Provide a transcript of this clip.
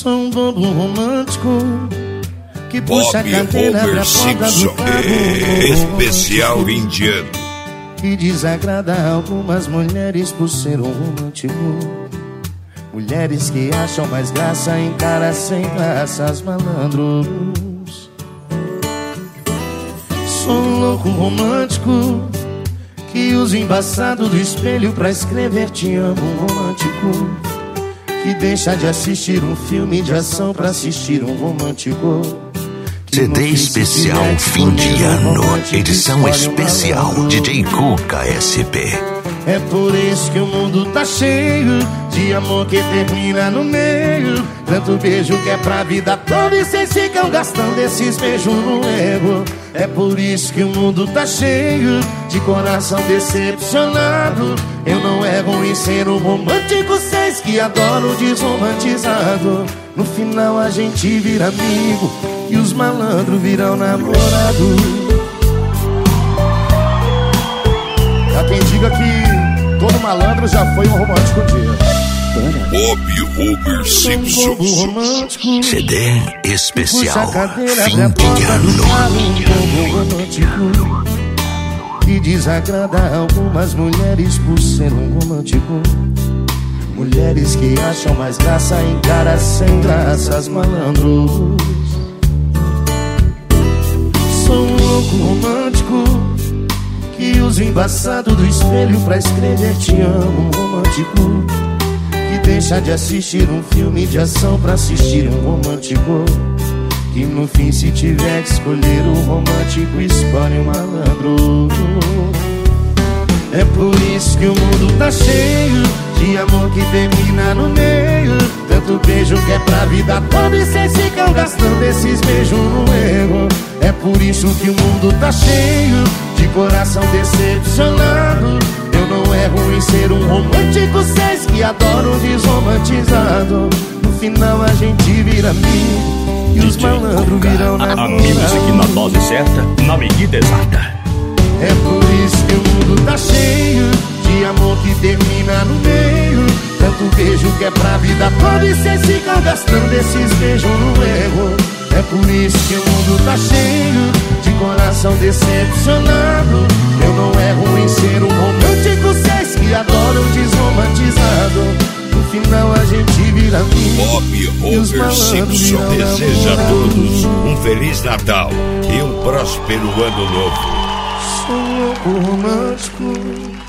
Sou um bobo romântico que puxa a Bob cadeira pra Homer porta Simpson, do carro. especial indiano. Que desagrada algumas mulheres por ser um romântico. Mulheres que acham mais graça em caras sem graças, malandros. Sou um louco romântico que usa o embaçado do espelho pra escrever te amo, um romântico que deixa de assistir um filme de ação pra assistir um romântico. CD especial fim de ano, edição especial DJ Cuca SP. É por isso que o mundo tá cheio de amor que termina no meio. Tanto beijo que é pra vida toda e cês ficam gastando esses beijos no ego. É por isso que o mundo tá cheio de coração decepcionado. Eu não erro em ser um romântico, cês que adoram desromantizado. No final a gente vira amigo e os malandros viram namorado. Há quem diga que todo malandro já foi um romântico um dia. Bob Homer Simpson. CD especial Cadeira, fim de ano. Romântico que desagrada algumas mulheres por ser um romântico. Mulheres que acham mais graça em caras sem graças, malandros. Sou um louco romântico que usa o embaçado do espelho pra escrever te amo, um romântico que deixa de assistir um filme de ação pra assistir um romântico. Que no fim, se tiver que escolher o romântico, escolhe o malandro. É por isso que o mundo tá cheio de amor que termina no meio. Tanto beijo que é pra vida toda e cês ficam gastando esses beijos no ego. É por isso que o mundo tá cheio de coração decepcionado. Eu não erro em ser um romântico, cês que adoram desromantizado. No final a gente vira amigo e os malandros viram namorado. Amigos aqui na dose certa, na medida exata. É por isso que o mundo tá cheio de amor que termina no meio. Tanto beijo que é pra vida toda e cês ficam gastando esses beijos no erro. É por isso que o mundo tá cheio de coração decepcionado. Eu não erro em ser um romântico, cês que adoram desromantizado. No final a gente vira amigo. Bob Homer Simpson deseja a todos um Feliz Natal e um próspero Ano Novo. Sou um louco romântico